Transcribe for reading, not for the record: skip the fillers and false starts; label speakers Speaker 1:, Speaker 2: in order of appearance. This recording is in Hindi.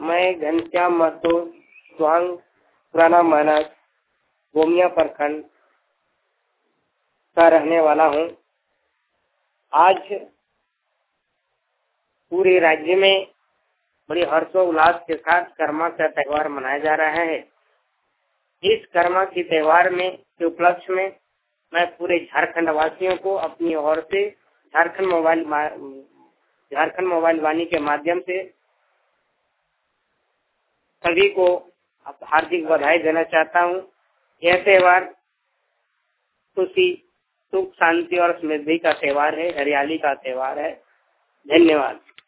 Speaker 1: मैं घनश्याम महतो स्वांग पुराना मानस गोमिया प्रखंड का रहने वाला हूँ। आज पूरे राज्य में बड़ी हर्षोल्लास के साथ कर्मा का त्यौहार मनाया जा रहा है। इस कर्मा के त्यौहार में के उपलक्ष्य में मैं पूरे झारखंड वासियों को अपनी ओर से झारखंड मोबाइल वाणी के माध्यम से सभी को हार्दिक बधाई देना चाहता हूँ। यह त्यौहार खुशी, सुख, शांति और समृद्धि का त्यौहार है, हरियाली का त्यौहार है। धन्यवाद।